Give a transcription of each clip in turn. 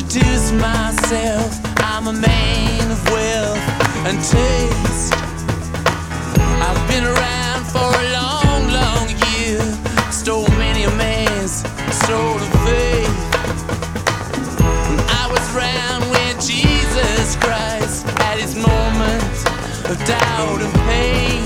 introduce myself. I'm a man of wealth and taste. I've been around for a long, long year. Stole many a man's soul of faith. I was around when Jesus Christ had his moment of doubt and pain.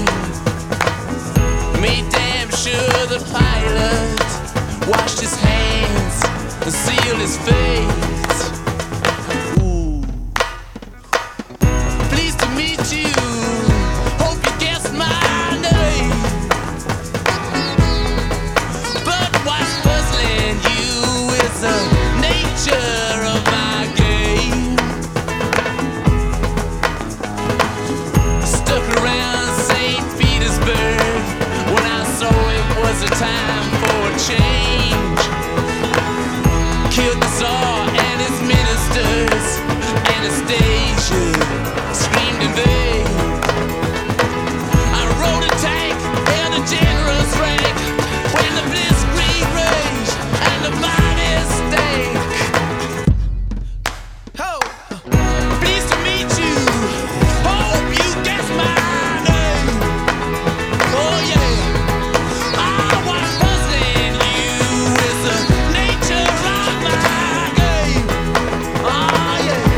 Made damn sure the pilot washed his hands and sealed his fate. Ooh. Pleased to meet you. Hope you guessed my name. But what's puzzling you is the nature of my game. I stuck around St. Petersburg when I saw it was a time for a change. Killed the Tsar and his ministers. Anastasia screamed in vain. I rode a tank, held a general's rank when the blitzkrieg raged and the bodies stank. Oh, pleased to meet you. Hope you guessed my name. Oh yeah. What's puzzling you is the nature of my game. Oh yeah.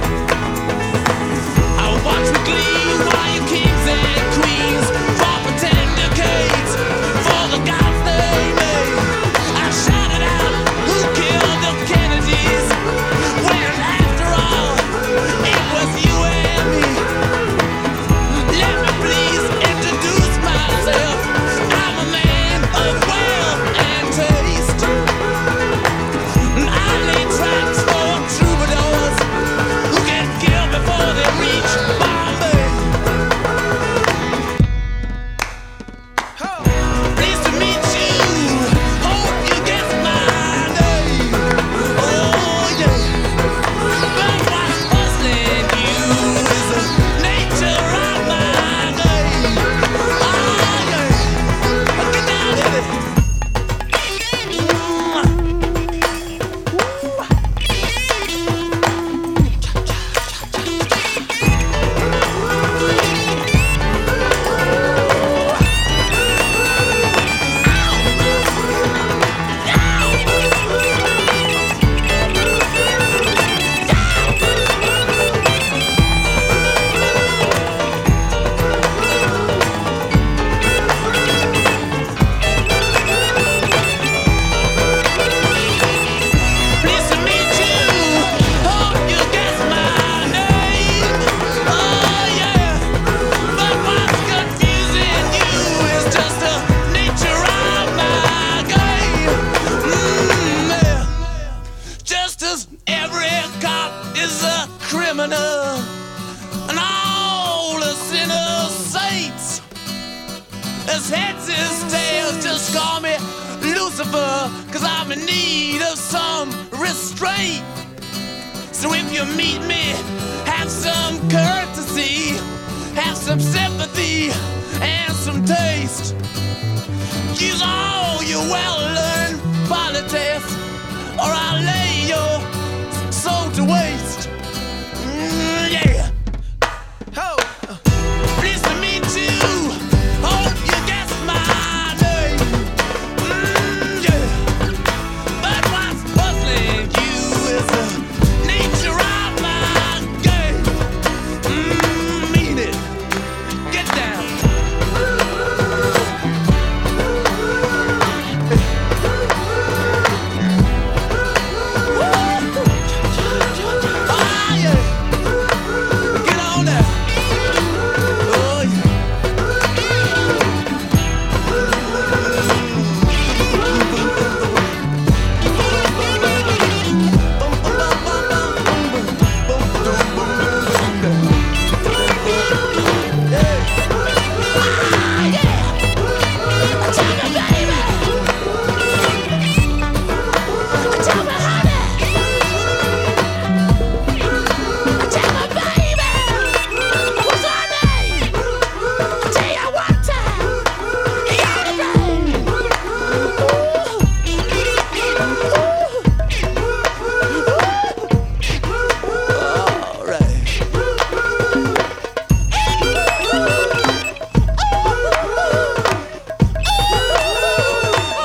I watch with glee while you kings and queens fall for decades for the gods they made. I shouted out, who killed the Kennedys? When after all, it was you and me. Let me please introduce myself. I'm a man of wealth and taste. I lay tracks for troubadours who get killed before they reach Bombay. Pleased to meet you. Hope you guessed my name. Oh yeah. But what's puzzling you is the nature of my game. Oh yeah. Get down with it. Pleased to meet you. Hope you guessed my name. Oh yeah. But what's confusing you is just the nature of my game. Yeah. Just as every cop is a criminal and all the sinners saints. As heads is tails, just call me Lucifer, 'cause I'm in need of some restraint. So if you meet me, have some courtesy, have some sympathy, and some taste. Use all your well-learned